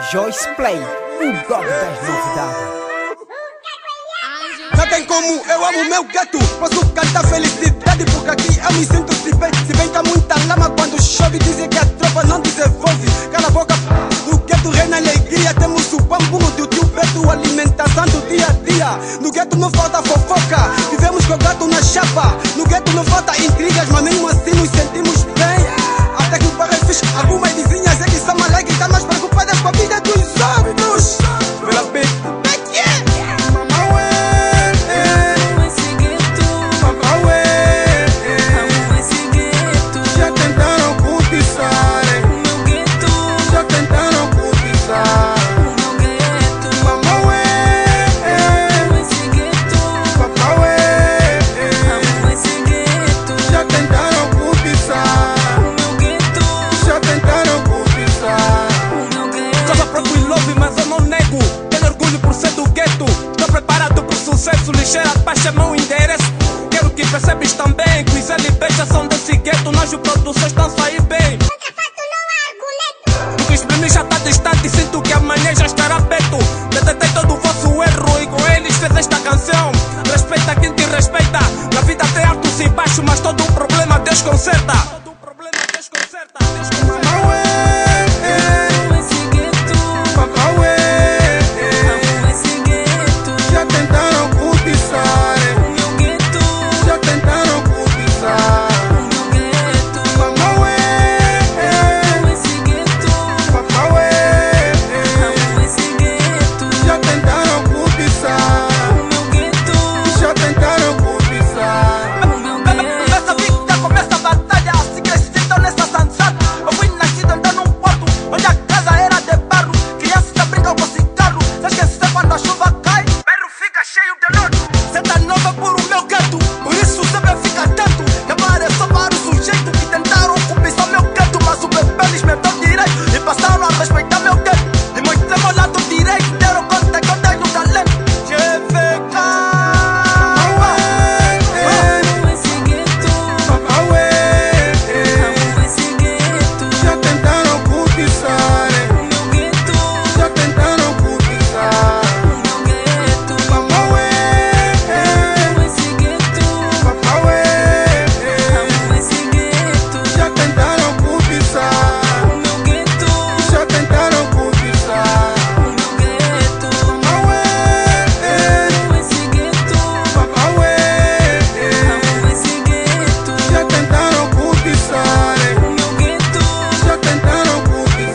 Joyce Play, o dog das novidades. Não tem como, eu amo meu gato. Posso cantar felicidade porque aqui eu me sinto se bem que há muita lama quando chove. Dizem que a tropa não desenvolve. Cala a boca, no gueto reina alegria. Temos o bambu do tio Beto, alimentação do dia a dia. No gueto não falta fofoca, vivemos com o gato na chapa. No gueto não falta intrigas, mas mesmo assim nos sentimos bem. Até que o bairro é fixe, algumas vizinhas é que são alegres, estão mais preocupadas com a vida dos outros. Pela beat. Sucesso ligeira, baixa meu endereço. Quero que percebes também que os LBs são desse gueto. Nós produções estão sair bem. Porque para mim já está distante e sinto que amanhã já estará perto. Detetei todo o vosso erro e com eles fez esta canção. Respeita quem te respeita. Na vida tem altos e baixos, mas todo o problema Deus conserta. Todo o problema Deus conserta. Deus conserta.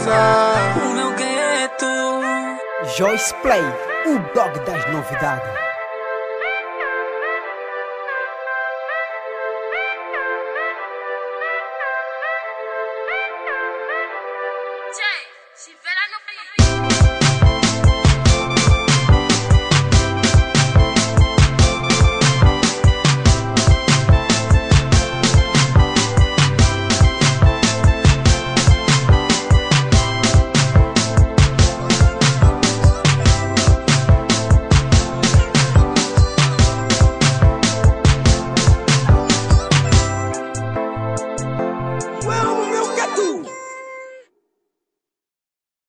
Joyce Play, o dog das novidades.